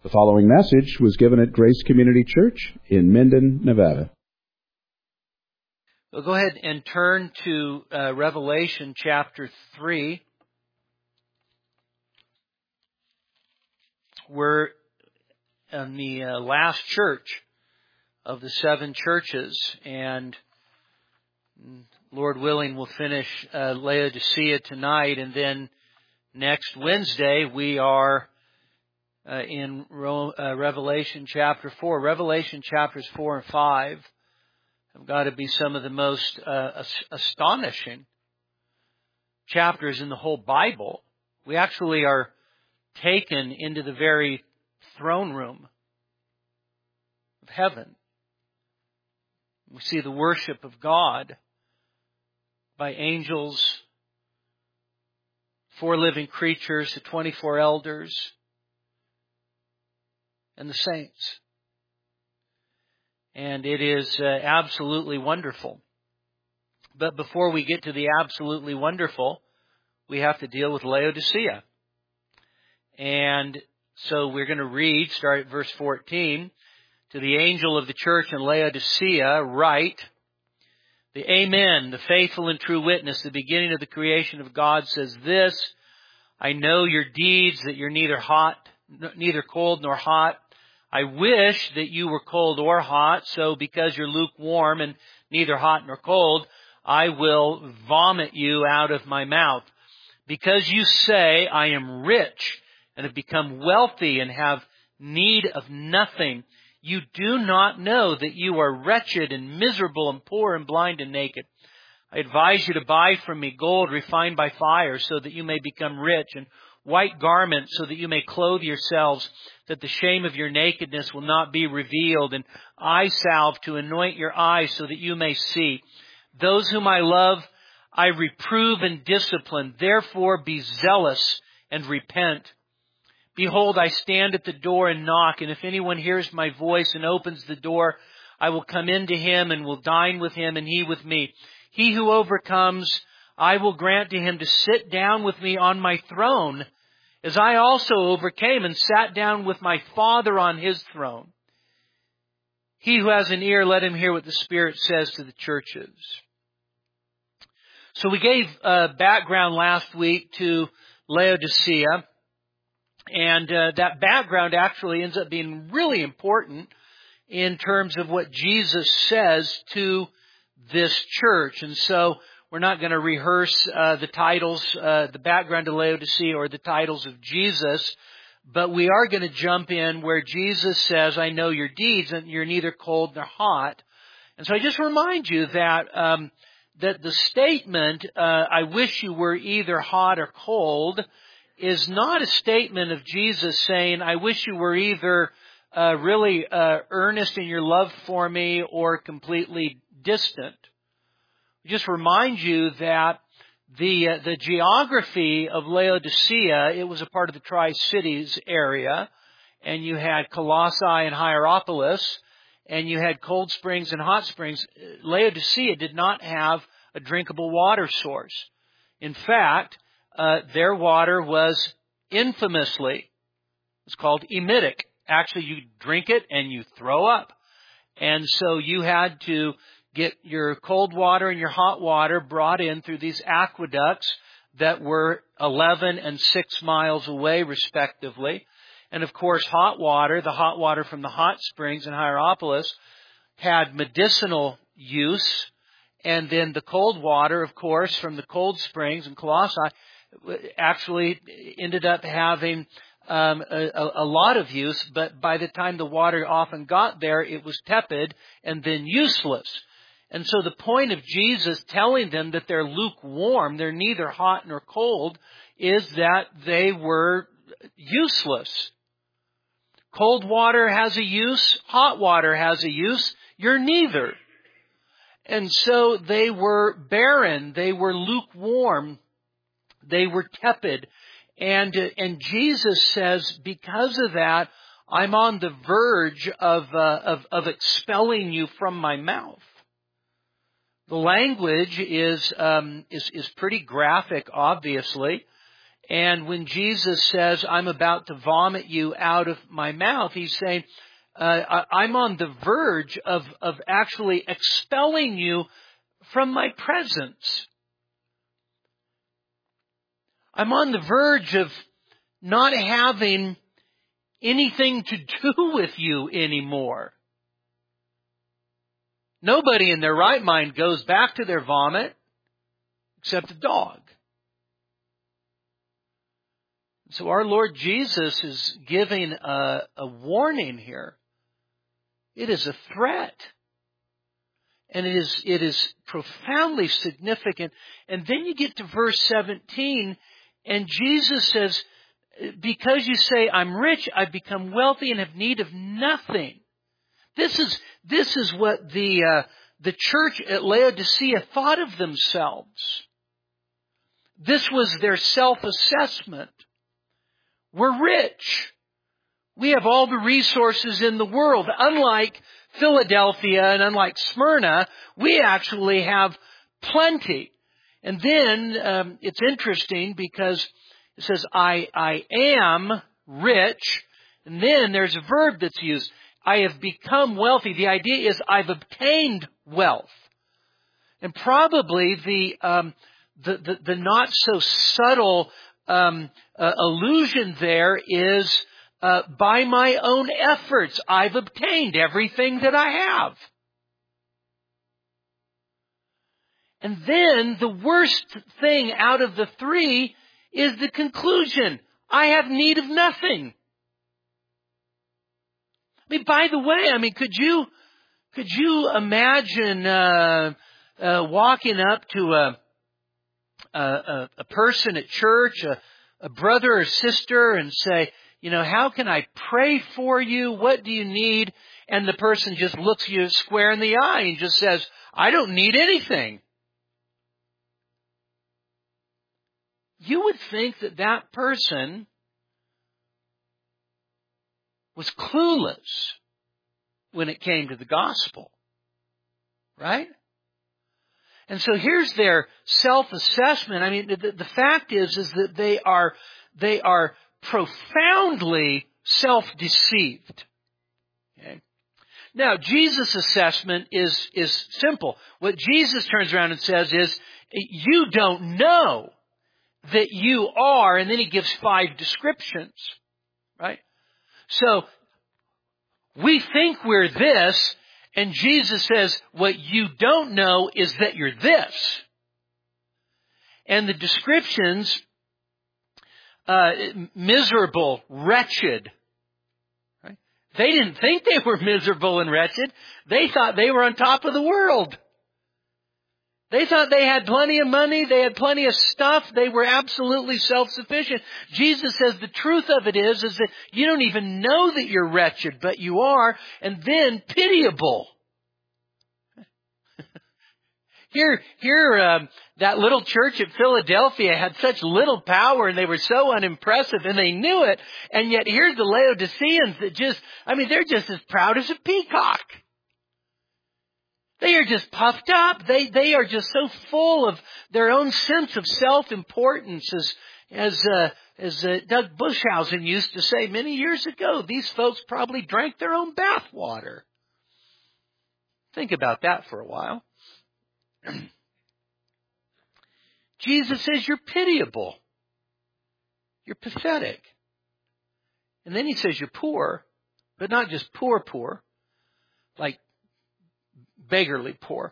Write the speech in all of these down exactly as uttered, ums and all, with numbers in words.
The following message was given at Grace Community Church in Minden, Nevada. We'll go ahead and turn to uh, Revelation chapter three. We're in the uh, last church of the seven churches, and Lord willing, we'll finish uh, Laodicea tonight, and then next Wednesday we are uh, in Ro- uh, Revelation chapter four. Revelation chapters four and five have got to be some of the most uh, astonishing chapters in the whole Bible. We actually are taken into the very throne room of heaven. We see the worship of God by angels, four living creatures, the twenty-four elders, and the saints. And it is uh, absolutely wonderful. But before we get to the absolutely wonderful, we have to deal with Laodicea. And so we're going to read, start at verse fourteen. To the angel of the church in Laodicea, write, the Amen, the faithful and true witness, the beginning of the creation of God, says this, I know your deeds, that you're neither hot, neither cold nor hot. I wish that you were cold or hot, so because you're lukewarm and neither hot nor cold, I will vomit you out of my mouth. Because you say, I am rich and have become wealthy and have need of nothing, you do not know that you are wretched and miserable and poor and blind and naked. I advise you to buy from me gold refined by fire so that you may become rich, and white garments so that you may clothe yourselves, that the shame of your nakedness will not be revealed, and eye salve to anoint your eyes so that you may see. Those whom I love, I reprove and discipline. Therefore be zealous and repent. Behold, I stand at the door and knock, and if anyone hears my voice and opens the door, I will come into him and will dine with him and he with me. He who overcomes, I will grant to him to sit down with me on my throne, as I also overcame and sat down with my Father on his throne. He who has an ear, let him hear what the Spirit says to the churches. So we gave uh, background last week to Laodicea. And uh, that background actually ends up being really important in terms of what Jesus says to this church. And so we're not going to rehearse uh, the titles, uh, the background to Laodicea or the titles of Jesus, but we are going to jump in where Jesus says, I know your deeds and you're neither cold nor hot. And so I just remind you that um, that the statement, uh, I wish you were either hot or cold, is not a statement of Jesus saying, I wish you were either uh, really uh, earnest in your love for me or completely distant. Just remind you that the uh, the geography of Laodicea, it was a part of the Tri-Cities area, and you had Colossae and Hierapolis, and you had cold springs and hot springs. Laodicea did not have a drinkable water source. In fact, Uh, their water was infamously, it's called emetic. Actually, you drink it and you throw up. And so you had to get your cold water and your hot water brought in through these aqueducts that were eleven and six miles away, respectively. And of course, hot water, the hot water from the hot springs in Hierapolis, had medicinal use. And then the cold water, of course, from the cold springs in Colossae, actually ended up having um, a, a lot of use, but by the time the water often got there, it was tepid and then useless. And so the point of Jesus telling them that they're lukewarm, they're neither hot nor cold, is that they were useless. Cold water has a use, hot water has a use, you're neither. And so they were barren, they were lukewarm, they were tepid. And, uh, and Jesus says, because of that, I'm on the verge of, uh, of, of expelling you from my mouth. The language is, um, is, is pretty graphic, obviously. And when Jesus says, I'm about to vomit you out of my mouth, he's saying, uh, I'm on the verge of, of actually expelling you from my presence. I'm on the verge of not having anything to do with you anymore. Nobody in their right mind goes back to their vomit except a dog. So our Lord Jesus is giving a, a warning here. It is a threat. And it is, it is profoundly significant. And then you get to verse seventeen, and Jesus says, because you say, I'm rich, I've become wealthy, and have need of nothing. This is, this is what the, uh, the church at Laodicea thought of themselves. This was their self-assessment. We're rich. We have all the resources in the world. Unlike Philadelphia and unlike Smyrna, we actually have plenty. And then um, it's interesting because it says, I, I am rich. And then there's a verb that's used. I have become wealthy. The idea is I've obtained wealth. And probably the um, the, the, the not so subtle um, uh, allusion there is uh, by my own efforts, I've obtained everything that I have. And then the worst thing out of the three is the conclusion. I have need of nothing. I mean, by the way, I mean, could you, could you imagine, uh, uh, walking up to a, a, a person at church, a, a brother or sister, and say, you know, how can I pray for you? What do you need? And the person just looks you square in the eye and just says, I don't need anything. You would think that that person was clueless when it came to the gospel. Right? And so here's their self-assessment. I mean, the, the fact is, is that they are, they are profoundly self-deceived. Okay? Now, Jesus' assessment is, is simple. What Jesus turns around and says is, you don't know that you are, and then he gives five descriptions. Right? So, we think we're this, and Jesus says, what you don't know is that you're this. And the descriptions, uh, miserable, wretched. Right? They didn't think they were miserable and wretched. They thought they were on top of the world. They thought they had plenty of money, they had plenty of stuff, they were absolutely self-sufficient. Jesus says the truth of it is, is that you don't even know that you're wretched, but you are, and then pitiable. Here, here, um, that little church at Philadelphia had such little power, and they were so unimpressive, and they knew it, and yet here's the Laodiceans that just, I mean, they're just as proud as a peacock. They are just puffed up. They they are just so full of their own sense of self-importance, as as uh, as uh, Doug Bushausen used to say many years ago. These folks probably drank their own bathwater. Think about that for a while. Jesus says you're pitiable. You're pathetic. And then he says you're poor, but not just poor, poor, like beggarly poor.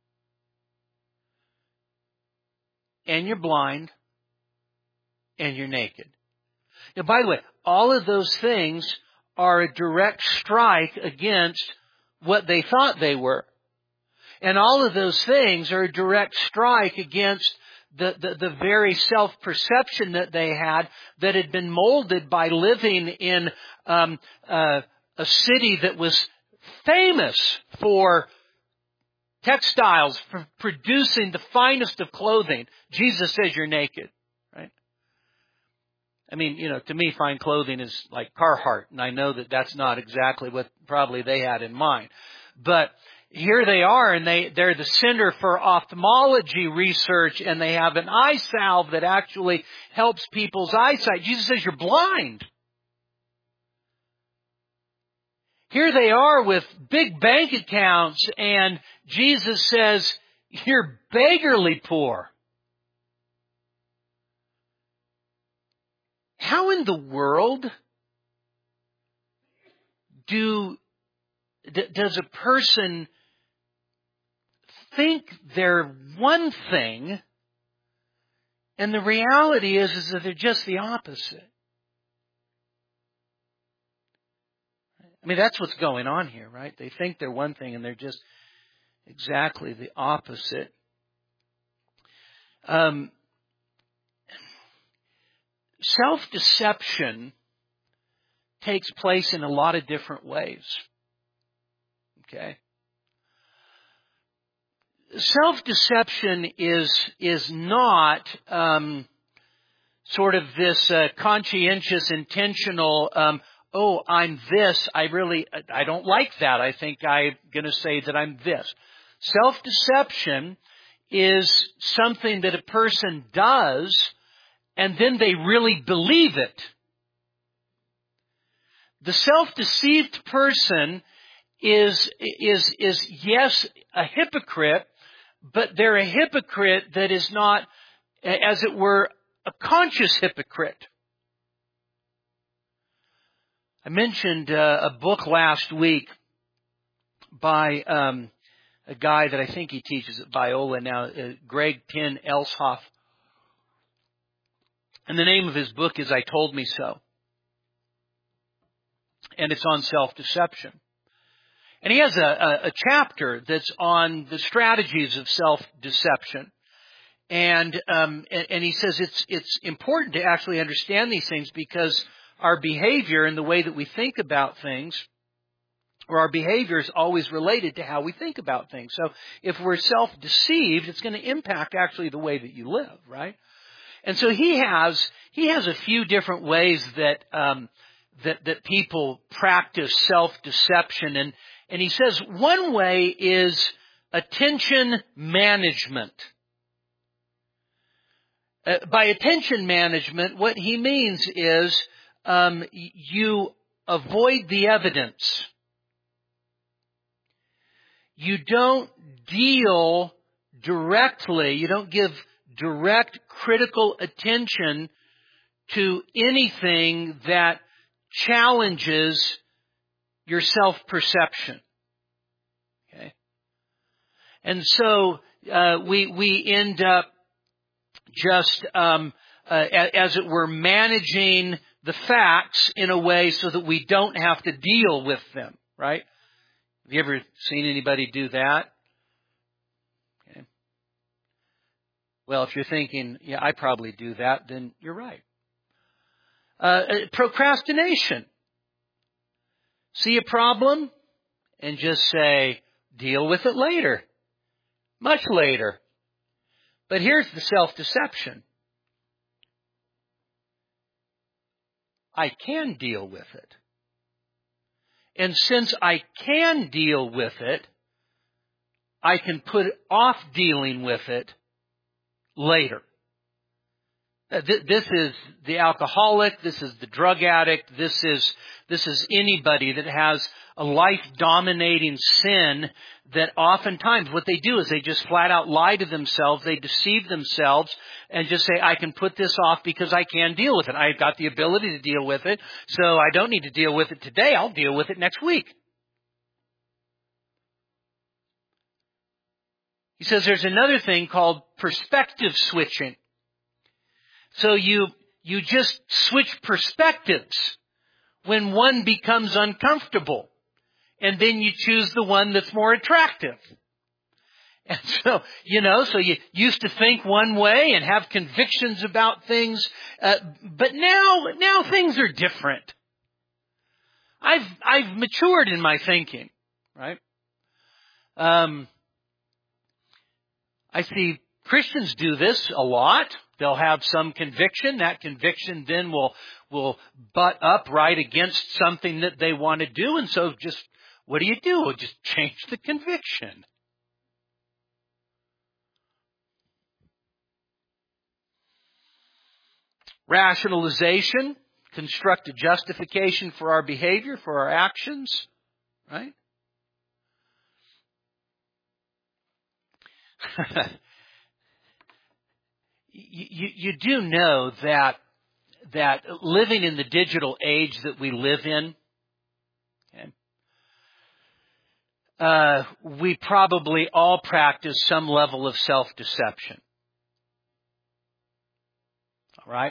And you're blind. And you're naked. Now, by the way, all of those things are a direct strike against what they thought they were. And all of those things are a direct strike against the, the, the very self-perception that they had that had been molded by living in um, uh, a city that was famous for textiles, for producing the finest of clothing. Jesus says you're naked, right? I mean, you know, to me, fine clothing is like Carhartt, and I know that that's not exactly what probably they had in mind. But here they are, and they, they're the Center for Ophthalmology Research, and they have an eye salve that actually helps people's eyesight. Jesus says, you're blind. Here they are with big bank accounts, and Jesus says, you're beggarly poor. How in the world do does a person think they're one thing, and the reality is, is that they're just the opposite? I mean, that's what's going on here, right? They think they're one thing, and they're just exactly the opposite. Um, self-deception takes place in a lot of different ways. Okay? Self-deception is is not um, sort of this uh, conscientious, intentional, um, oh, I'm this, I really, I don't like that. I think I'm going to say that I'm this. Self-deception is something that a person does, and then they really believe it. The self-deceived person is, is, is, yes, a hypocrite, but they're a hypocrite that is not, as it were, a conscious hypocrite. I mentioned uh, a book last week by um, a guy that I think he teaches at Biola now, uh, Greg Ten Elshoff. And the name of his book is I Told Me So. And it's on self-deception. And he has a, a, a chapter that's on the strategies of self-deception. And, um, and and he says it's it's important to actually understand these things, because our behavior and the way that we think about things, or our behavior, is always related to how we think about things. So if we're self-deceived, it's going to impact actually the way that you live, right? And so he has he has a few different ways that um, that that people practice self-deception, and and he says one way is attention management. Uh, by attention management, what he means is um, you avoid the evidence. You don't deal directly. You don't give direct critical attention to anything that challenges your self-perception. Okay? And so uh, we we end up just, um, uh, as it were, managing the facts in a way so that we don't have to deal with them, right? Have you ever seen anybody do that? Okay. Well, if you're thinking, yeah, I probably do that, then you're right. Uh, procrastination. See a problem and just say, deal with it later. Much later. But here's the self-deception. I can deal with it. And since I can deal with it, I can put off dealing with it later. This is the alcoholic, this is the drug addict, this is this is anybody that has a life-dominating sin that oftentimes what they do is they just flat out lie to themselves, they deceive themselves and just say, I can put this off because I can deal with it. I've got the ability to deal with it, so I don't need to deal with it today, I'll deal with it next week. He says there's another thing called perspective switching. So you you just switch perspectives when one becomes uncomfortable. And then you choose the one that's more attractive. And so, you know, so you used to think one way and have convictions about things. Uh, but now, now things are different. I've, I've matured in my thinking, right? Um, I see Christians do this a lot. They'll have some conviction. That conviction then will will butt up right against something that they want to do. And so just What do you do? Well, just change the conviction. Rationalization, construct a justification for our behavior, for our actions, right? you, you do know that that living in the digital age that we live in, okay, uh, we probably all practice some level of self-deception. All right?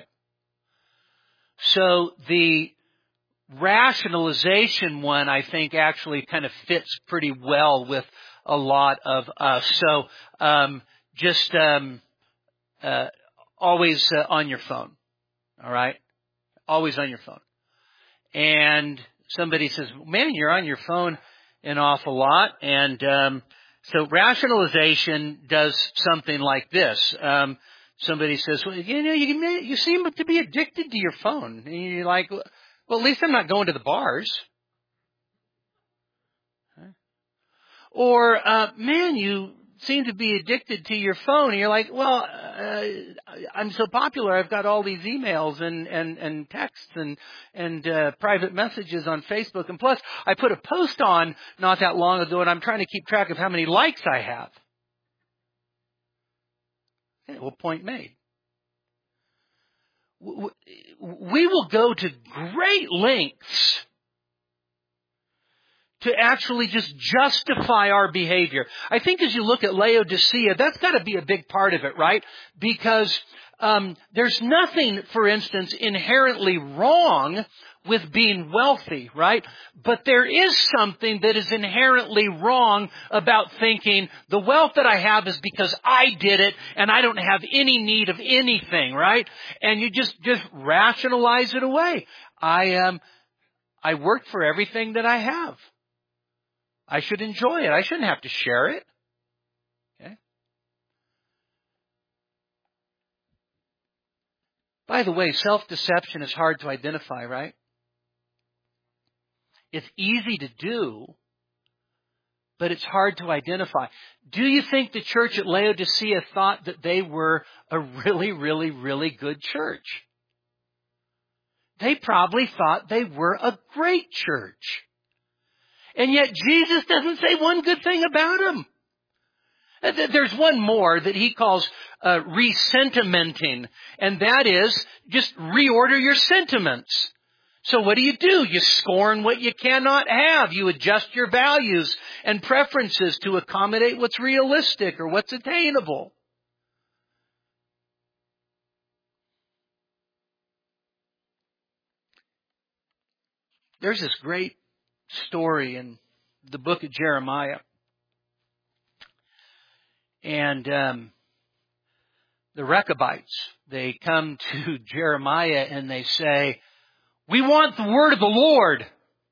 So the rationalization one, I think, actually kind of fits pretty well with a lot of us. So um, just um, uh, always uh, on your phone, all right? Always on your phone. And somebody says, man, you're on your phone an awful lot. And um, so rationalization does something like this. Um, somebody says, well, you know, you, you seem to be addicted to your phone. And you're like, well, at least I'm not going to the bars. Or, uh, man, you seem to be addicted to your phone. And you're like, well, uh, I'm so popular. I've got all these emails and, and, and texts and, and, uh, private messages on Facebook. And plus, I put a post on not that long ago and I'm trying to keep track of how many likes I have. Okay, well, point made. We will go to great lengths to actually just justify our behavior. I think as you look at Laodicea, that's got to be a big part of it, right? Because um, there's nothing, for instance, inherently wrong with being wealthy, right? But there is something that is inherently wrong about thinking the wealth that I have is because I did it and I don't have any need of anything, right? And you just, just rationalize it away. I um, I worked for everything that I have. I should enjoy it. I shouldn't have to share it. Okay. By the way, self-deception is hard to identify, right? It's easy to do, but it's hard to identify. Do you think the church at Laodicea thought that they were a really, really, really good church? They probably thought they were a great church. And yet Jesus doesn't say one good thing about them. There's one more that he calls uh, resentimenting, and that is just reorder your sentiments. So what do you do? You scorn what you cannot have. You adjust your values and preferences to accommodate what's realistic or what's attainable. There's this great story in the book of Jeremiah. And um, the Rechabites, they come to Jeremiah and they say, we want the word of the Lord.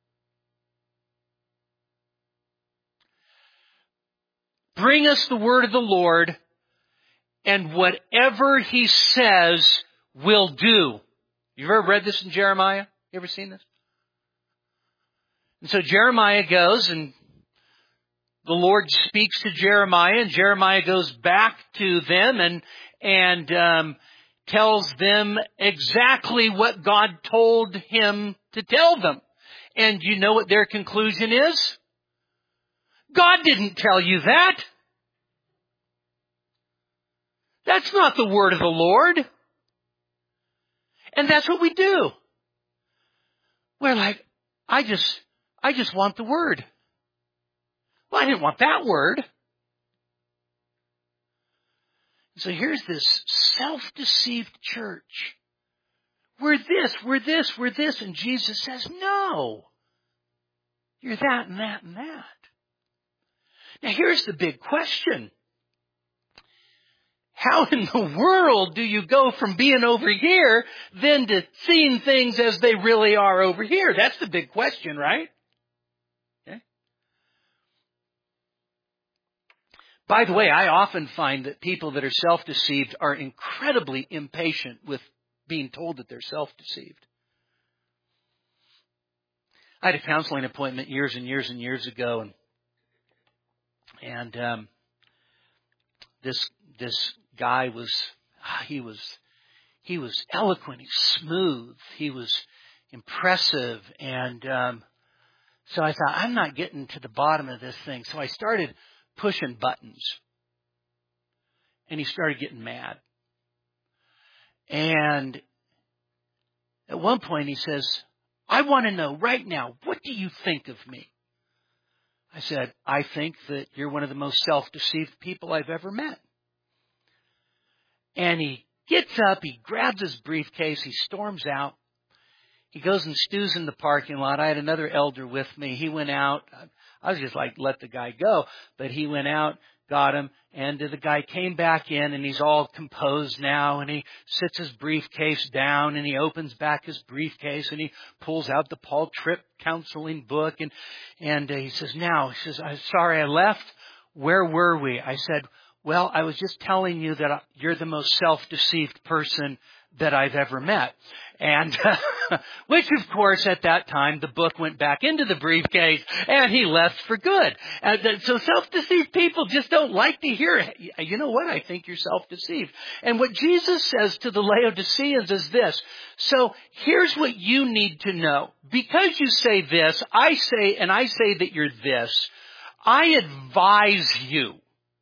Bring us the word of the Lord, and whatever he says, we'll do. You've ever read this in Jeremiah? You ever seen this? And so Jeremiah goes, and the Lord speaks to Jeremiah, and Jeremiah goes back to them and and um, tells them exactly what God told him to tell them. And you know what their conclusion is? God didn't tell you that. That's not the word of the Lord. And that's what we do. We're like, I just, I just want the word. Well, I didn't want that word. So here's this self-deceived church. We're this, we're this, we're this. And Jesus says, no. You're that and that and that. Now here's the big question. How in the world do you go from being over here then to seeing things as they really are over here? That's the big question, right? Okay. By the way, I often find that people that are self-deceived are incredibly impatient with being told that they're self-deceived. I had a counseling appointment years and years and years ago, and and um, this this guy was he was he was eloquent, he was smooth, he was impressive, and um, so I thought, I'm not getting to the bottom of this thing. So I started pushing buttons, and he started getting mad. And at one point he says, I want to know right now, what do you think of me? I said, I think that you're one of the most self-deceived people I've ever met. And he gets up, he grabs his briefcase, he storms out. He goes and stews in the parking lot. I had another elder with me. He went out. I was just like, let the guy go. But he went out, got him, and the guy came back in, and he's all composed now, and he sits his briefcase down, and he opens back his briefcase, and he pulls out the Paul Tripp counseling book, and and uh, he says, now, he says, I'm sorry I left. Where were we? I said, well, I was just telling you that you're the most self-deceived person that I've ever met. And, uh, which of course at that time the book went back into the briefcase and he left for good. And so self-deceived people just don't like to hear it. You know what? I think you're self-deceived. And what Jesus says to the Laodiceans is this. So here's what you need to know. Because you say this, I say, and I say that you're this, I advise you.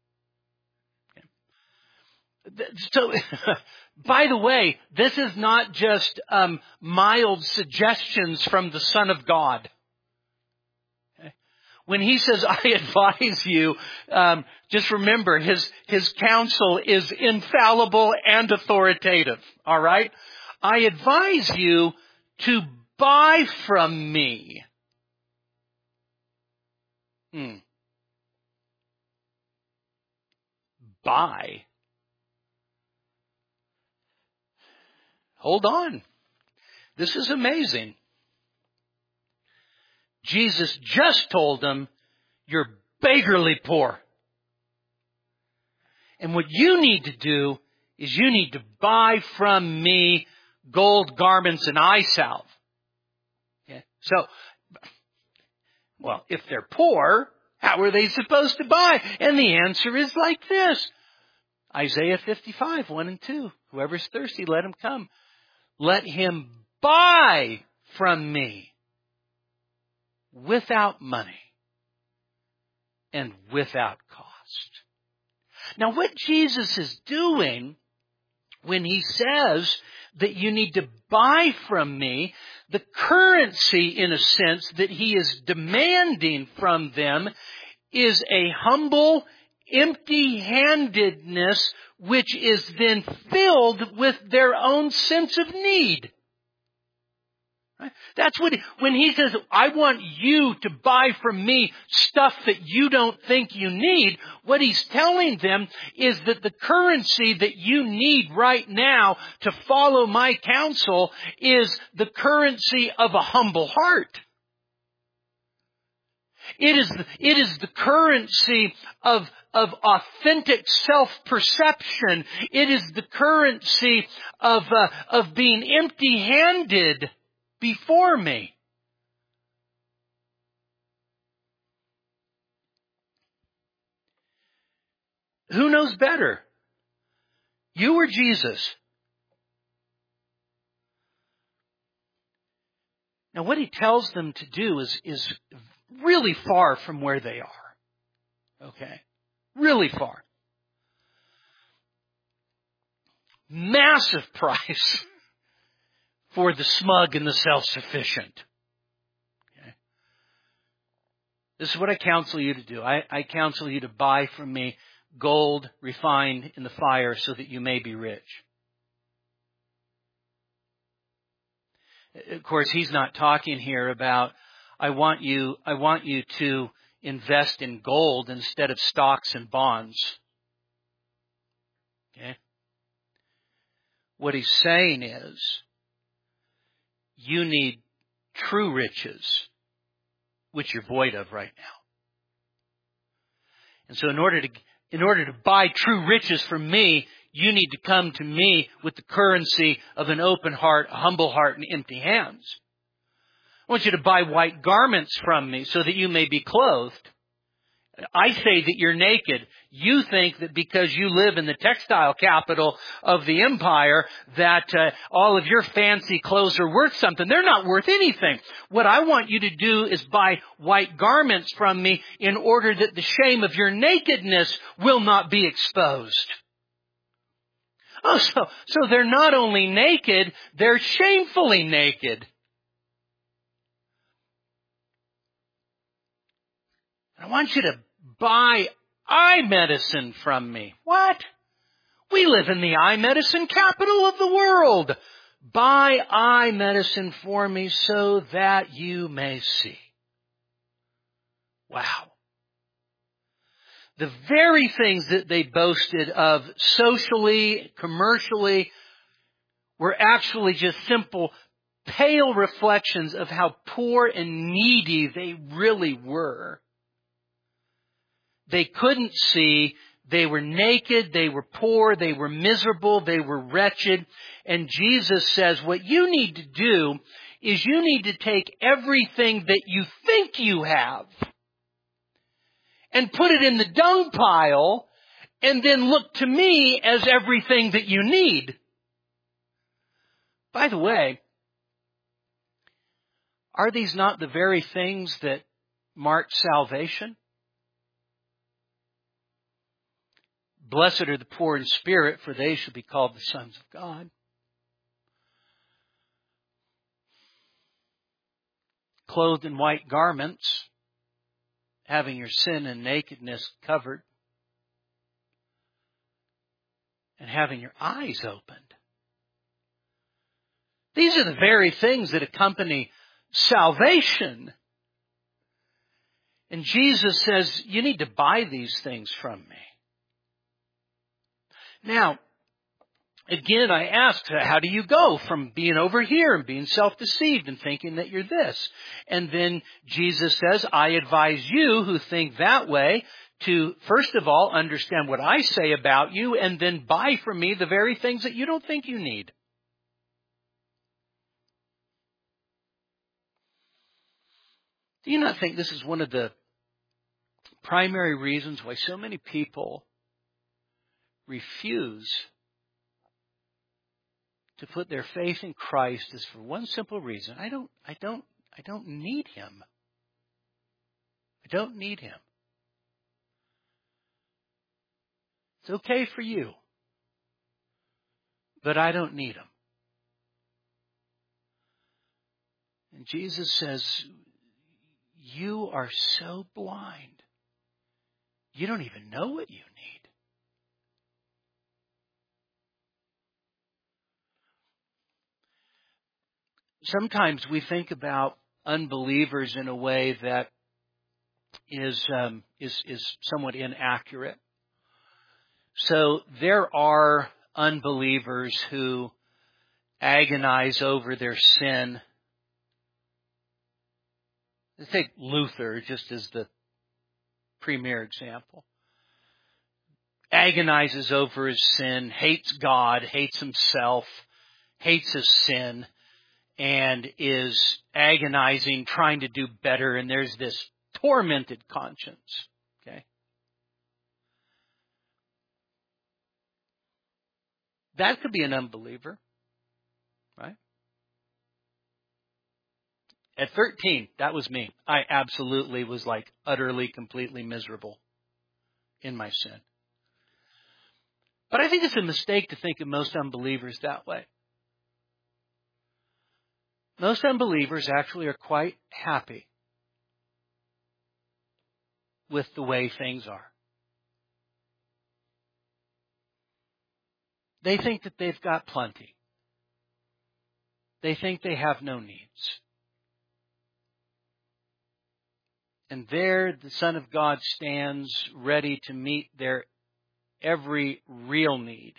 So, by the way, this is not just um, mild suggestions from the Son of God. Okay? When he says, I advise you, um, just remember, his, his counsel is infallible and authoritative. All right? I advise you to buy from me. Hmm. Buy. Hold on. This is amazing. Jesus just told them, you're beggarly poor. And what you need to do is you need to buy from me gold garments and eye salve. Okay? So, well, if they're poor, how are they supposed to buy? And the answer is like this. Isaiah fifty-five, one and two. Whoever's thirsty, let him come. Let him buy from me without money and without cost. Now, what Jesus is doing when he says that you need to buy from me, the currency, in a sense, that he is demanding from them is a humble, empty-handedness, which is then filled with their own sense of need. Right? That's what, when he says, I want you to buy from me stuff that you don't think you need, what he's telling them is that the currency that you need right now to follow my counsel is the currency of a humble heart. It is, it is the currency of, of authentic self-perception. It is the currency of, uh, of being empty-handed before me. Who knows better? You or Jesus? Now, what he tells them to do is, is really far from where they are. Okay? Really far. Massive price for the smug and the self-sufficient. Okay? This is what I counsel you to do. I, I counsel you to buy from me gold refined in the fire so that you may be rich. Of course, he's not talking here about, I want you, I want you to invest in gold instead of stocks and bonds. Okay? What he's saying is, you need true riches, which you're void of right now. And so in order to, in order to buy true riches from me, you need to come to me with the currency of an open heart, a humble heart, and empty hands. I want you to buy white garments from me so that you may be clothed. I say that you're naked. You think that because you live in the textile capital of the empire that uh, all of your fancy clothes are worth something. They're not worth anything. What I want you to do is buy white garments from me in order that the shame of your nakedness will not be exposed. Oh, so, so they're not only naked, they're shamefully naked. I want you to buy eye medicine from me. What? We live in the eye medicine capital of the world. Buy eye medicine for me so that you may see. Wow. The very things that they boasted of socially, commercially, were actually just simple, pale reflections of how poor and needy they really were. They couldn't see. They were naked. They were poor. They were miserable. They were wretched. And Jesus says, what you need to do is you need to take everything that you think you have and put it in the dung pile and then look to me as everything that you need. By the way, are these not the very things that mark salvation? Blessed are the poor in spirit, for they shall be called the sons of God. Clothed in white garments, having your sin and nakedness covered, and having your eyes opened. These are the very things that accompany salvation. And Jesus says, you need to buy these things from me. Now, again, I asked, how do you go from being over here and being self-deceived and thinking that you're this? And then Jesus says, I advise you who think that way to, first of all, understand what I say about you and then buy from me the very things that you don't think you need. Do you not think this is one of the primary reasons why so many people refuse to put their faith in Christ is for one simple reason? I don't, I don't, I don't need Him. I don't need Him. It's okay for you, but I don't need Him. And Jesus says, you are so blind. You don't even know what you need. Sometimes we think about unbelievers in a way that is um, is is somewhat inaccurate. So there are unbelievers who agonize over their sin. Let's take Luther just as the premier example. Agonizes over his sin, hates God, hates himself, hates his sin, and is agonizing, trying to do better, and there's this tormented conscience. Okay? That could be an unbeliever, right? At thirteen, that was me. I absolutely was like utterly, completely miserable in my sin. But I think it's a mistake to think of most unbelievers that way. Most unbelievers actually are quite happy with the way things are. They think that they've got plenty. They think they have no needs. And there the Son of God stands ready to meet their every real need.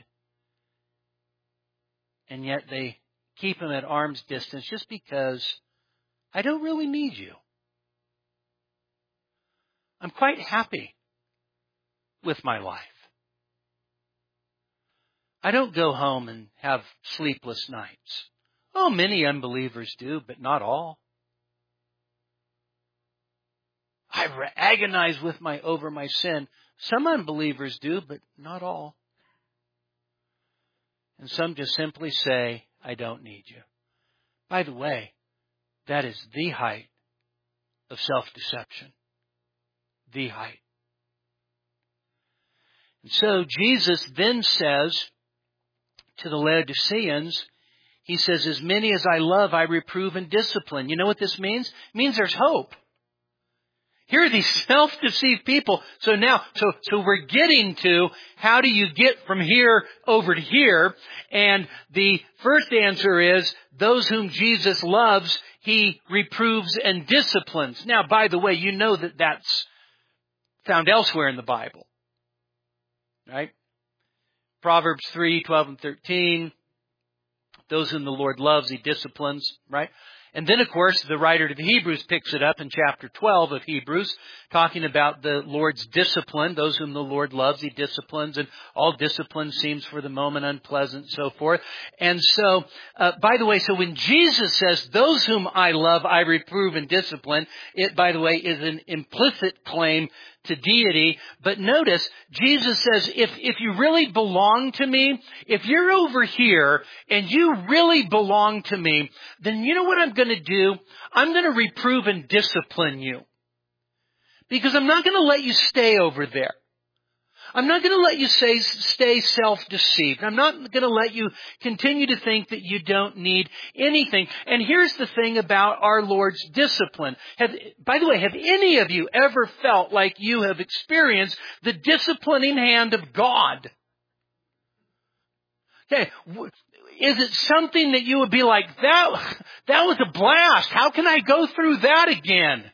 And yet they keep him at arm's distance just because I don't really need you. I'm quite happy with my life. I don't go home and have sleepless nights. Oh, many unbelievers do, but not all. I agonize with my over my sin. Some unbelievers do, but not all. And some just simply say, I don't need you. By the way, that is the height of self-deception. The height. And so Jesus then says to the Laodiceans, he says, as many as I love, I reprove and discipline. You know what this means? It means there's hope. Here are these self-deceived people. So now, so, so we're getting to how do you get from here over to here? And the first answer is those whom Jesus loves, he reproves and disciplines. Now, by the way, you know that that's found elsewhere in the Bible. Right? Proverbs three, twelve and thirteen. Those whom the Lord loves, he disciplines, right? And then, of course, the writer to the Hebrews picks it up in chapter twelve of Hebrews, talking about the Lord's discipline. Those whom the Lord loves, he disciplines, and all discipline seems for the moment unpleasant, so forth. And so, uh, by the way, so when Jesus says, those whom I love, I reprove and discipline, it, by the way, is an implicit claim to deity. But notice, Jesus says, if, if you really belong to me, if you're over here and you really belong to me, then you know what I'm going to do? I'm going to reprove and discipline you. Because I'm not going to let you stay over there. I'm not going to let you say, stay self-deceived. I'm not going to let you continue to think that you don't need anything. And here's the thing about our Lord's discipline. Have, by the way, have any of you ever felt like you have experienced the disciplining hand of God? Okay, is it something that you would be like, that, that was a blast. How can I go through that again?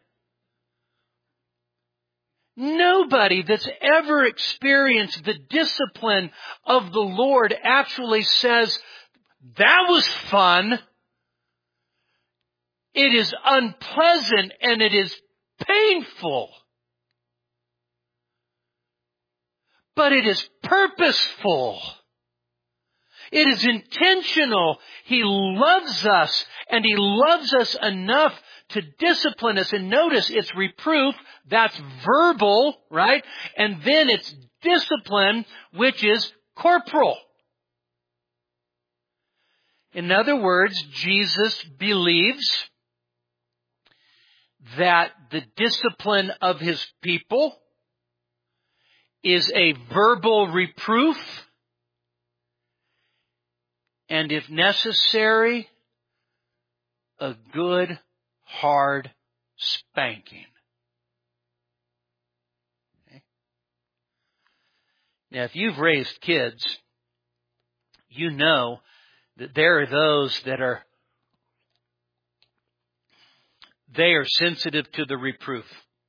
Nobody that's ever experienced the discipline of the Lord actually says, that was fun. It is unpleasant and it is painful. But it is purposeful. It is intentional. He loves us, and He loves us enough to discipline us. And notice, it's reproof, that's verbal, right? And then it's discipline, which is corporal. In other words, Jesus believes that the discipline of His people is a verbal reproof, and if necessary, a good, hard spanking. Okay? Now, if you've raised kids, you know that there are those that are, they are sensitive to the reproof.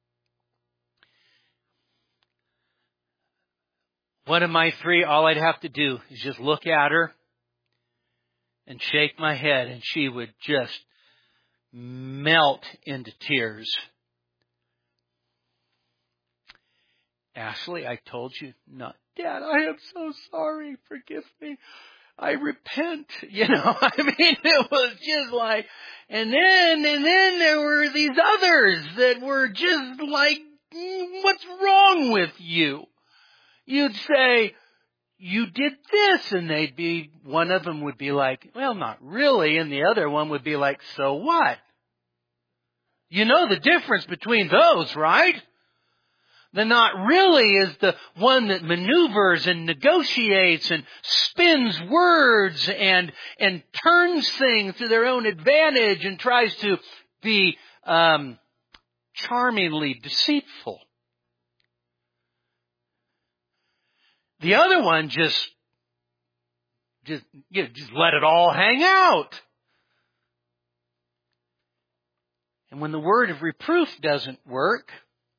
One of my three, all I'd have to do is just look at her and shake my head, and she would just melt into tears. Ashley, I told you not. Dad, I am so sorry. Forgive me. I repent. You know, I mean, it was just like, and then, and then there were these others that were just like, what's wrong with you? You'd say, you did this, and they'd be, one of them would be like, well, not really, and the other one would be like, so what? You know the difference between those, right? The not really is the one that maneuvers and negotiates and spins words and, and turns things to their own advantage and tries to be, um, charmingly deceitful. The other one just, just, you know, just let it all hang out. And when the word of reproof doesn't work,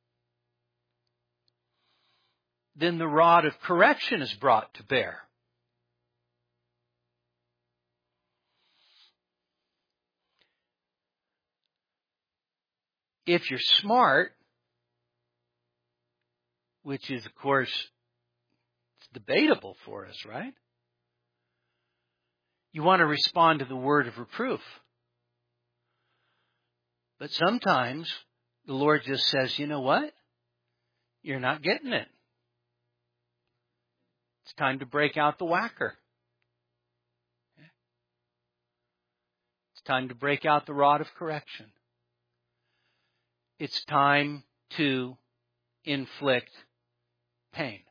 then the rod of correction is brought to bear. If you're smart, which is, of course, debatable for us, right? You want to respond to the word of reproof. But sometimes the Lord just says, you know what? You're not getting it. It's time to break out the whacker. It's time to break out the rod of correction. It's time to inflict pain.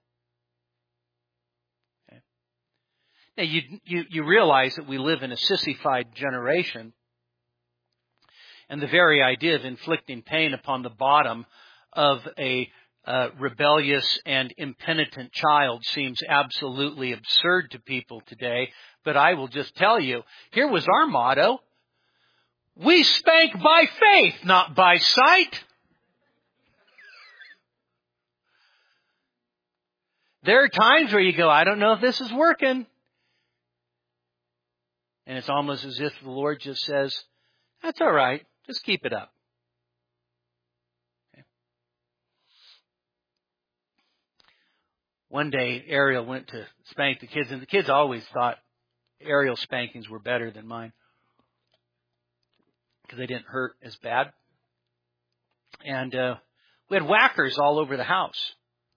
Okay. Now you, you, you realize that we live in a sissified generation, and the very idea of inflicting pain upon the bottom of a uh, rebellious and impenitent child seems absolutely absurd to people today. But I will just tell you, here was our motto. We spank by faith, not by sight. There are times where you go, I don't know if this is working. And it's almost as if the Lord just says, that's all right. Just keep it up. Okay. One day, Ariel went to spank the kids, and the kids always thought Ariel's spankings were better than mine because they didn't hurt as bad. And uh, we had whackers all over the house.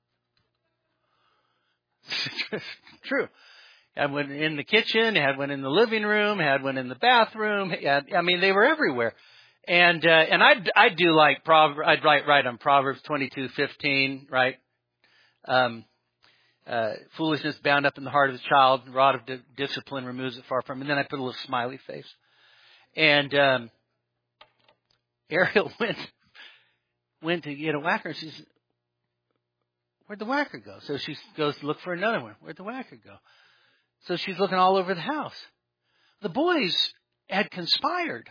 True. Had one in the kitchen, had one in the living room, had one in the bathroom. Had, I mean, they were everywhere. And uh, and I'd I'd do like Proverbs. I'd write write on Proverbs twenty-two fifteen, right? Um, uh, foolishness bound up in the heart of the child, rod of di- discipline removes it far from him. And then I put a little smiley face. And um, Ariel went went to get a whacker, and she's, where'd the whacker go? So she goes to look for another one. Where'd the whacker go? So she's looking all over the house. The boys had conspired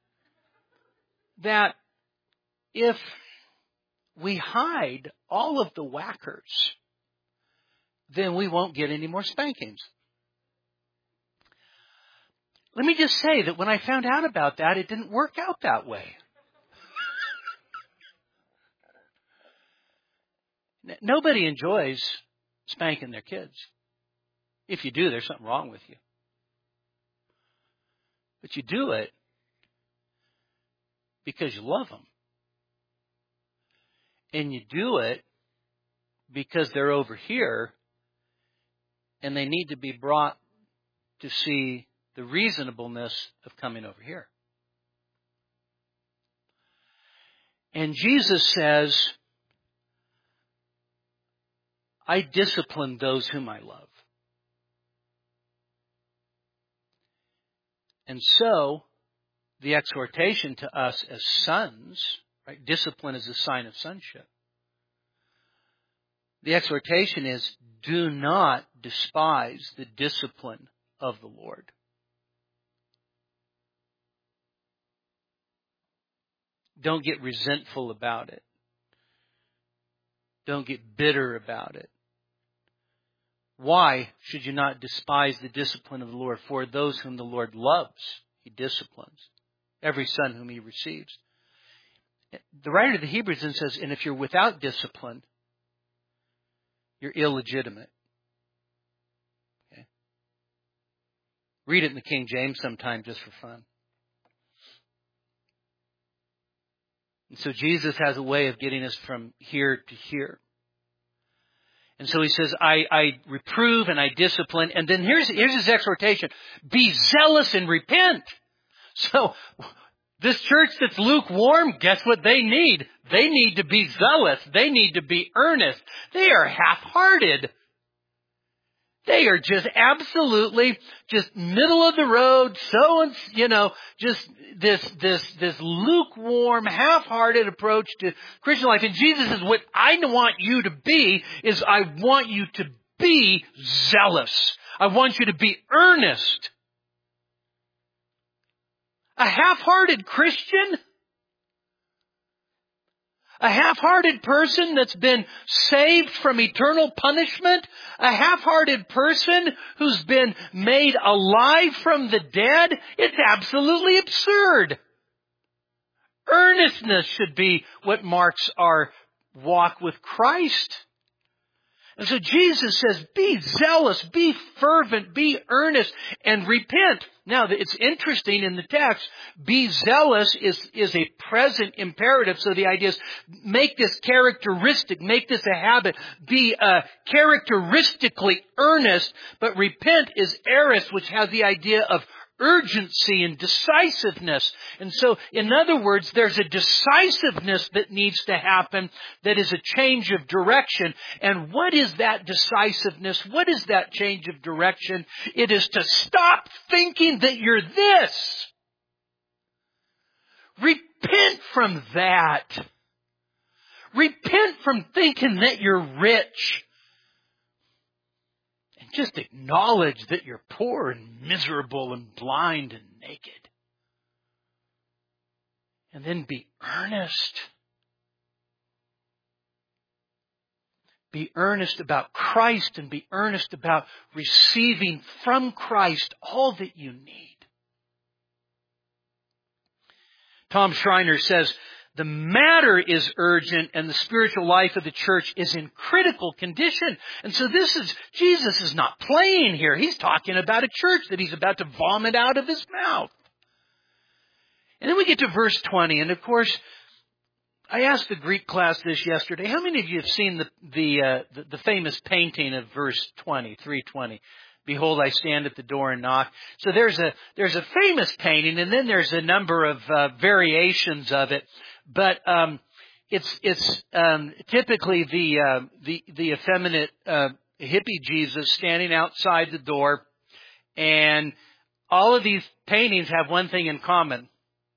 that if we hide all of the whackers, then we won't get any more spankings. Let me just say that when I found out about that, it didn't work out that way. Nobody enjoys spanking their kids. If you do, there's something wrong with you. But you do it because you love them. And you do it because they're over here and they need to be brought to see the reasonableness of coming over here. And Jesus says, I discipline those whom I love. And so, the exhortation to us as sons, right? Discipline is a sign of sonship. The exhortation is, do not despise the discipline of the Lord. Don't get resentful about it. Don't get bitter about it. Why should you not despise the discipline of the Lord? For those whom the Lord loves, He disciplines. Every son whom He receives. The writer of the Hebrews then says, and if you're without discipline, you're illegitimate. Okay? Read it in the King James sometime just for fun. And so Jesus has a way of getting us from here to here. And so he says, I, I reprove and I discipline. And then here's, here's his exhortation. Be zealous and repent. So this church that's lukewarm, guess what they need? They need to be zealous. They need to be earnest. They are half-hearted. They are just absolutely just middle of the road, so, and you know, just this, this, this lukewarm, half-hearted approach to Christian life. And Jesus says, what I want you to be is I want you to be zealous. I want you to be earnest. A half-hearted Christian? A half-hearted person that's been saved from eternal punishment? A half-hearted person who's been made alive from the dead? It's absolutely absurd. Earnestness should be what marks our walk with Christ. And so Jesus says, be zealous, be fervent, be earnest, and repent. Now, it's interesting in the text, be zealous is, is a present imperative. So the idea is, make this characteristic, make this a habit, be uh, characteristically earnest, but repent is aorist, which has the idea of urgency and decisiveness. And so, in other words, there's a decisiveness that needs to happen that is a change of direction. And what is that decisiveness? What is that change of direction? It is to stop thinking that you're this. Repent from that. Repent from thinking that you're rich. Just acknowledge that you're poor and miserable and blind and naked. And then be earnest. Be earnest about Christ and be earnest about receiving from Christ all that you need. Tom Schreiner says, the matter is urgent and the spiritual life of the church is in critical condition. And so this is, Jesus is not playing here. He's talking about a church that he's about to vomit out of his mouth. And then we get to verse twenty. And of course, I asked the Greek class this yesterday. How many of you have seen the, the, uh, the, the famous painting of verse twenty, three twenty? Behold, I stand at the door and knock. So there's a, there's a famous painting and then there's a number of uh, variations of it. But um, it's it's um, typically the uh, the the effeminate uh, hippie Jesus standing outside the door, and all of these paintings have one thing in common: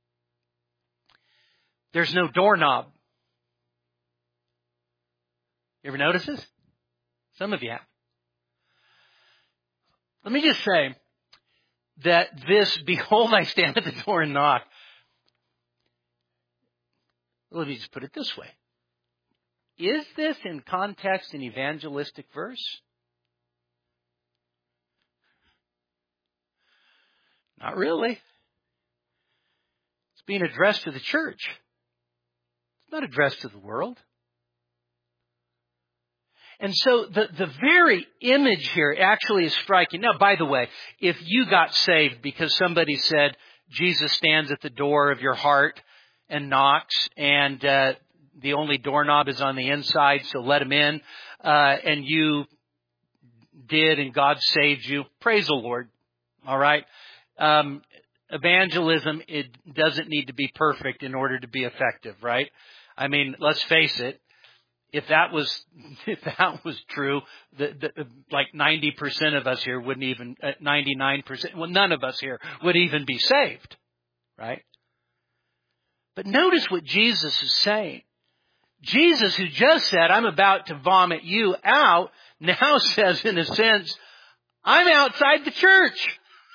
there's no doorknob. You ever notice this? Some of you have. Let me just say that this "Behold, I stand at the door and knock." Let me just put it this way. Is this in context an evangelistic verse? Not really. It's being addressed to the church. It's not addressed to the world. And so the, the very image here actually is striking. Now, by the way, if you got saved because somebody said Jesus stands at the door of your heart and knocks, and uh, the only doorknob is on the inside, so let him in, uh, and you did, and God saved you, praise the Lord, all right? Um, evangelism, it doesn't need to be perfect in order to be effective, right? I mean, let's face it, if that was if that was true, the, the, like ninety percent of us here wouldn't even, uh, ninety-nine percent, well, none of us here would even be saved, right? But notice what Jesus is saying. Jesus, who just said, I'm about to vomit you out, now says, in a sense, I'm outside the church.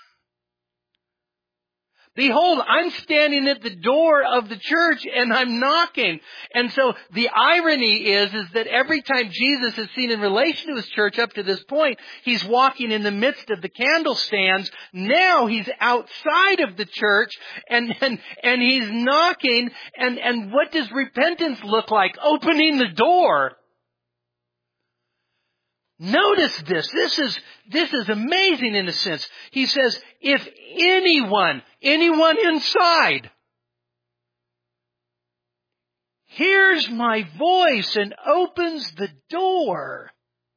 Behold, I'm standing at the door of the church and I'm knocking. And so the irony is, is that every time Jesus is seen in relation to his church up to this point, he's walking in the midst of the candlestands. Now he's outside of the church and, and, and he's knocking. And, and what does repentance look like? Opening the door. Notice this. This is, this is amazing in a sense. He says, if anyone, anyone inside hears my voice and opens the door,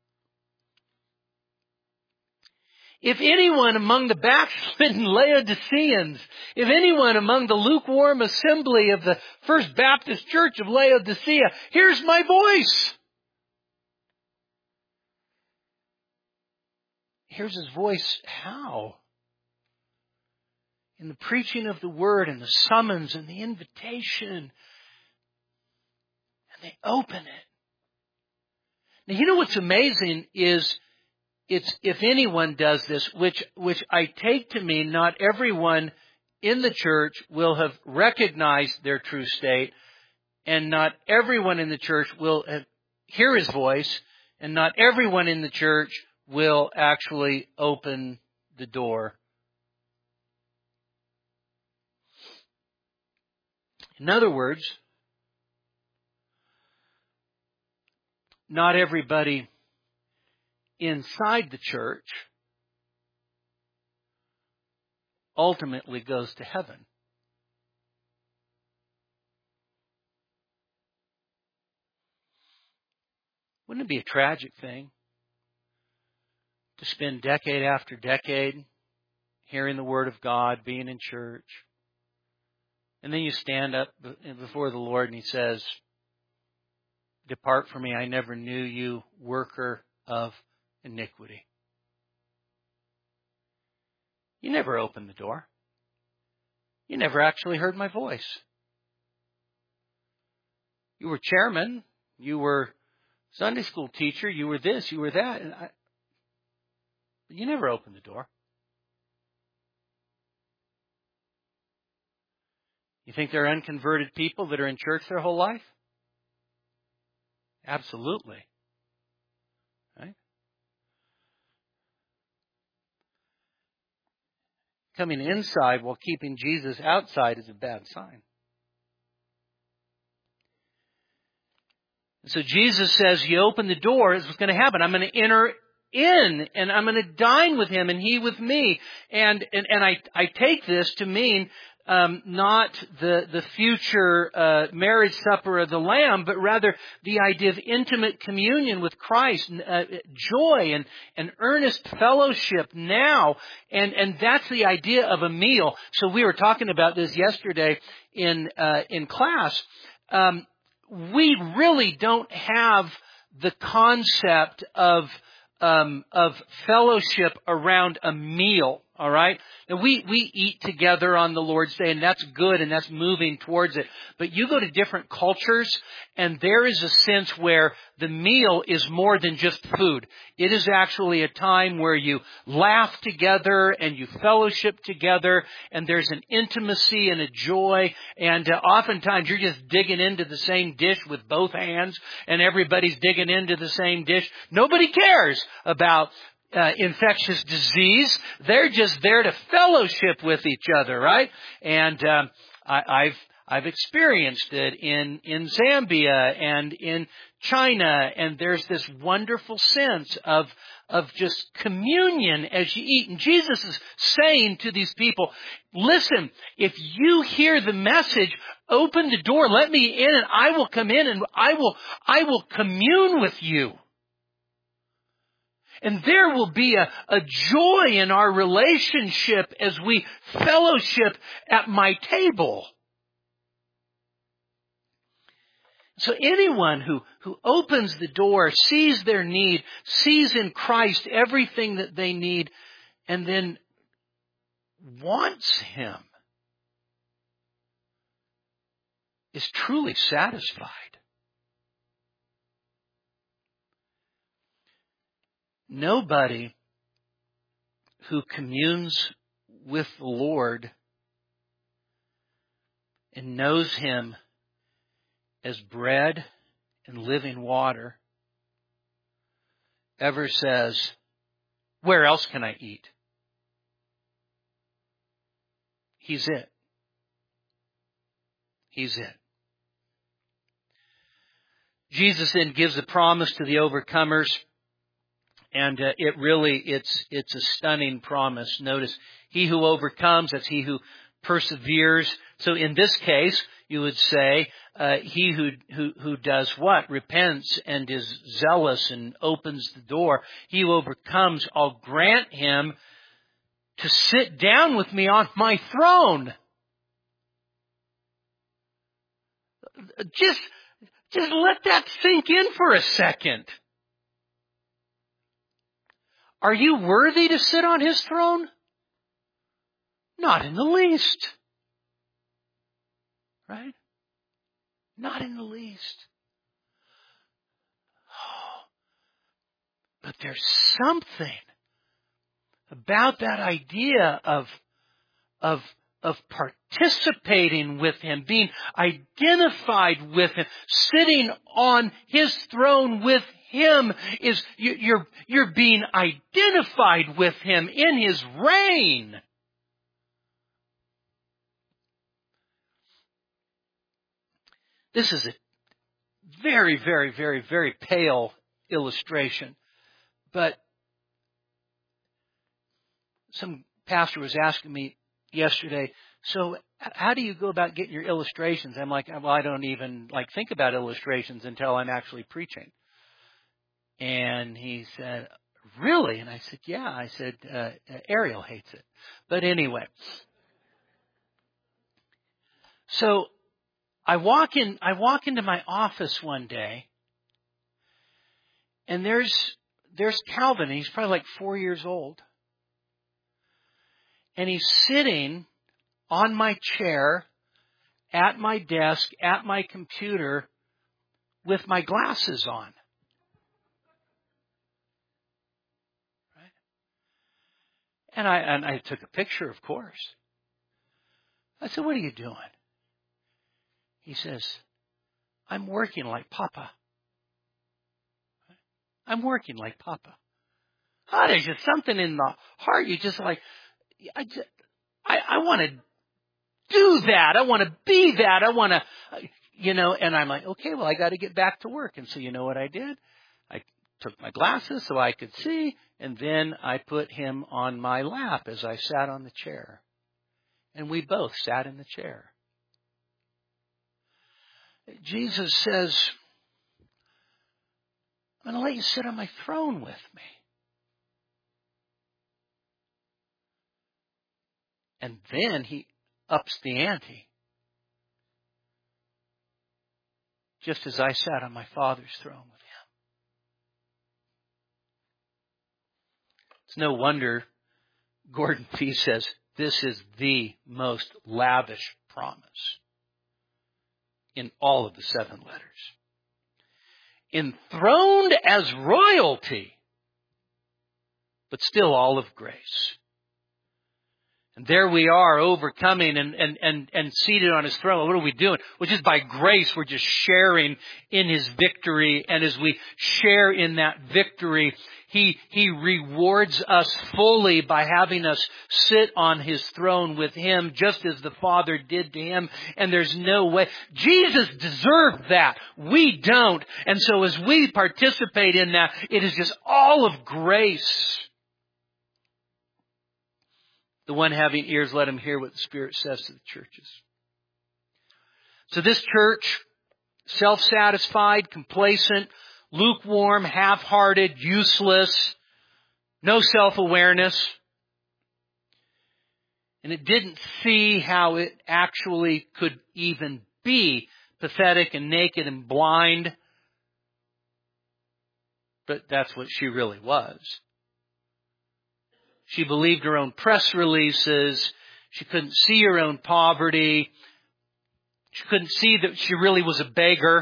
if anyone among the backslidden Laodiceans, if anyone among the lukewarm assembly of the First Baptist Church of Laodicea hears my voice, hears his voice how? In the preaching of the word and the summons and the invitation. And they open it. Now, you know what's amazing is it's if anyone does this, which which I take to mean not everyone in the church will have recognized their true state, and not everyone in the church will have, hear his voice, and not everyone in the church will actually open the door. In other words, not everybody inside the church ultimately goes to heaven. Wouldn't it be a tragic thing to spend decade after decade hearing the Word of God, being in church, and then you stand up before the Lord and He says, "Depart from me, I never knew you, worker of iniquity." You never opened the door. You never actually heard my voice. You were chairman. You were Sunday school teacher. You were this. You were that. And I, you never opened the door. You think there are unconverted people that are in church their whole life? Absolutely. Right? Coming inside while keeping Jesus outside is a bad sign. So Jesus says, you open the door, this is what's going to happen. I'm going to enter in and I'm going to dine with Him and He with me. And and, and I, I take this to mean um, not the, the future uh, marriage supper of the Lamb, but rather the idea of intimate communion with Christ, uh, joy and, and earnest fellowship now. And, and that's the idea of a meal. So we were talking about this yesterday in, uh, in class. Um, we really don't have the concept of um, of fellowship around a meal. All right. Now we, we eat together on the Lord's Day, and that's good, and that's moving towards it. But you go to different cultures, and there is a sense where the meal is more than just food. It is actually a time where you laugh together and you fellowship together, and there's an intimacy and a joy. And uh, oftentimes you're just digging into the same dish with both hands, and everybody's digging into the same dish. Nobody cares about Uh, infectious disease. They're just there to fellowship with each other, right? And um, I, I've I've experienced it in in Zambia and in China, and there's this wonderful sense of of just communion as you eat. And Jesus is saying to these people, listen, if you hear the message, open the door, let me in, and I will come in and I will I will commune with you. And there will be a, a joy in our relationship as we fellowship at my table. So anyone who, who opens the door, sees their need, sees in Christ everything that they need, and then wants Him, is truly satisfied. Nobody who communes with the Lord and knows Him as bread and living water ever says, where else can I eat? He's it. He's it. Jesus then gives a promise to the overcomers. And uh, it really, it's it's a stunning promise. Notice, he who overcomes, that's he who perseveres. So in this case, you would say, uh, he who, who who does what? Repents and is zealous and opens the door. He who overcomes, I'll grant him to sit down with me on my throne. Just, just let that sink in for a second. Are you worthy to sit on His throne? Not in the least. Right? Not in the least. Oh, but there's something about that idea of, of, of participating with Him, being identified with Him, sitting on His throne with Him, is you're, you're being identified with Him in His reign. This is a very, very, very, very pale illustration. But some pastor was asking me yesterday, so how do you go about getting your illustrations? I'm like, well, I don't even like think about illustrations until I'm actually preaching. And he said, really? And I said, yeah. I said, uh, Ariel hates it. But anyway. So I walk in, I walk into my office one day, and there's, there's Calvin, and he's probably like four years old. And he's sitting on my chair, at my desk, at my computer, with my glasses on. Right? And I, and I took a picture, of course. I said, what are you doing? He says, I'm working like Papa. I'm working like Papa. Oh, there's just something in the heart. You just like, I, just, I, I want to do that. I want to be that. I want to, you know, and I'm like, okay, well, I got to get back to work. And so you know what I did? I took my glasses so I could see, and then I put him on my lap as I sat on the chair. And we both sat in the chair. Jesus says, I'm going to let you sit on my throne with me. And then he ups the ante. Just as I sat on my Father's throne with him. It's no wonder Gordon Fee says this is the most lavish promise in all of the seven letters. Enthroned as royalty, but still all of grace. And there we are, overcoming and, and, and, and seated on his throne. What are we doing? Well, just by grace, we're just sharing in his victory. And as we share in that victory, he, he rewards us fully by having us sit on his throne with him, just as the Father did to him. And there's no way. Jesus deserved that. We don't. And so as we participate in that, it is just all of grace. The one having ears, let him hear what the Spirit says to the churches. So this church, self-satisfied, complacent, lukewarm, half-hearted, useless, no self-awareness. And it didn't see how it actually could even be pathetic and naked and blind. But that's what she really was. She believed her own press releases. She couldn't see her own poverty. She couldn't see that she really was a beggar.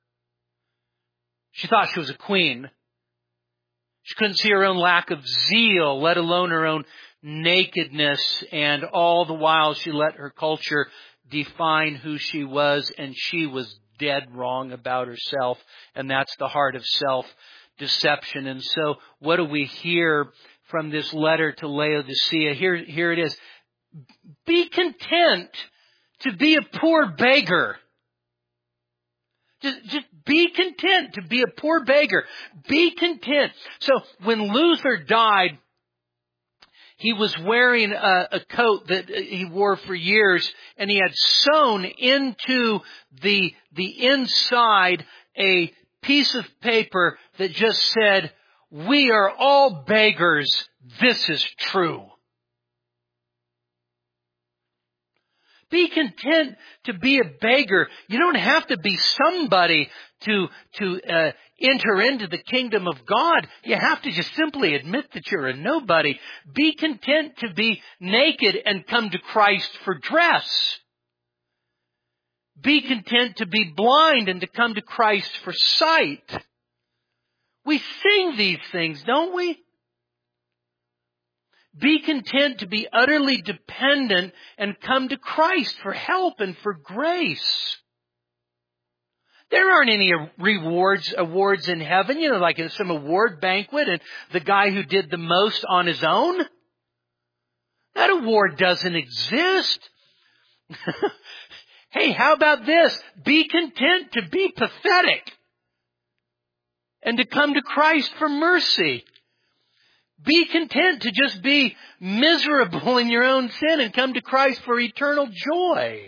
She thought she was a queen. She couldn't see her own lack of zeal, let alone her own nakedness. And all the while she let her culture define who she was, and she was dead wrong about herself. And that's the heart of self-deception. And so what do we hear from this letter to Laodicea? Here, here it is. Be content to be a poor beggar. Just, just be content to be a poor beggar. Be content. So when Luther died, he was wearing a, a coat that he wore for years, and he had sewn into the, the inside a piece of paper that just said, "We are all beggars. This is true." Be content to be a beggar. You don't have to be somebody to, to uh, enter into the kingdom of God. You have to just simply admit that you're a nobody. Be content to be naked and come to Christ for dress. Be content to be blind and to come to Christ for sight. We sing these things, don't we? Be content to be utterly dependent and come to Christ for help and for grace. There aren't any rewards, awards in heaven, you know, like some award banquet and the guy who did the most on his own. That award doesn't exist. Hey, how about this? Be content to be pathetic and to come to Christ for mercy. Be content to just be miserable in your own sin and come to Christ for eternal joy.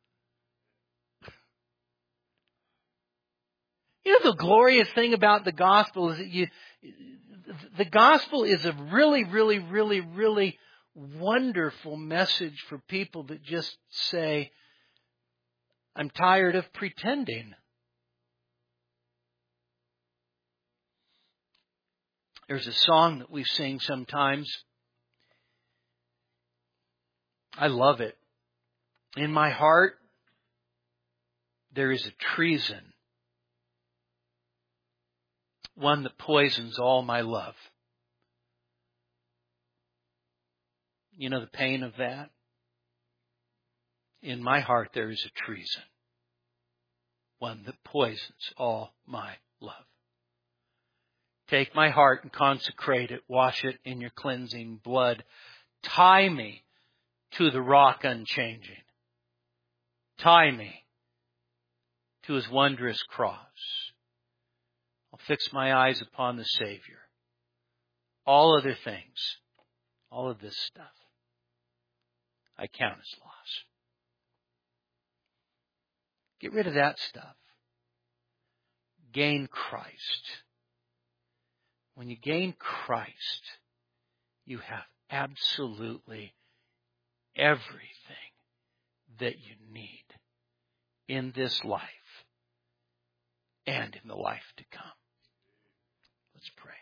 You know, the glorious thing about the gospel is that you, the gospel is a really, really, really, really wonderful message for people that just say, I'm tired of pretending. There's a song that we sing sometimes. I love it. In my heart, there is a treason, one that poisons all my love. You know the pain of that? In my heart, there is a treason, one that poisons all my love. Take my heart and consecrate it. Wash it in your cleansing blood. Tie me to the rock unchanging. Tie me to His wondrous cross. I'll fix my eyes upon the Savior. All other things, all of this stuff, I count as loss. Get rid of that stuff. Gain Christ. When you gain Christ, you have absolutely everything that you need in this life and in the life to come. Let's pray.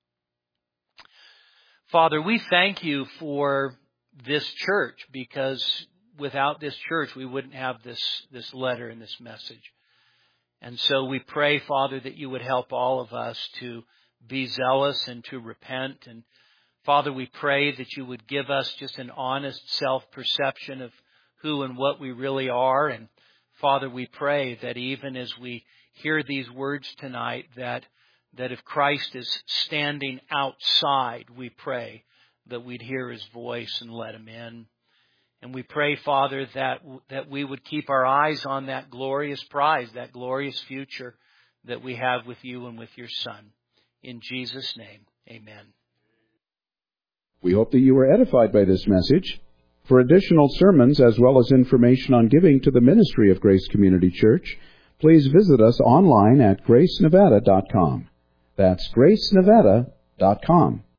Father, we thank you for this church, because without this church we wouldn't have this, this letter and this message. And so we pray, Father, that you would help all of us to be zealous and to repent. And Father, we pray that you would give us just an honest self-perception of who and what we really are. And Father, we pray that even as we hear these words tonight, that that if Christ is standing outside, we pray that we'd hear His voice and let Him in. And we pray, Father, that that we would keep our eyes on that glorious prize, that glorious future that we have with you and with your Son. In Jesus' name, amen. We hope that you were edified by this message. For additional sermons as well as information on giving to the ministry of Grace Community Church, please visit us online at grace nevada dot com. That's grace nevada dot com.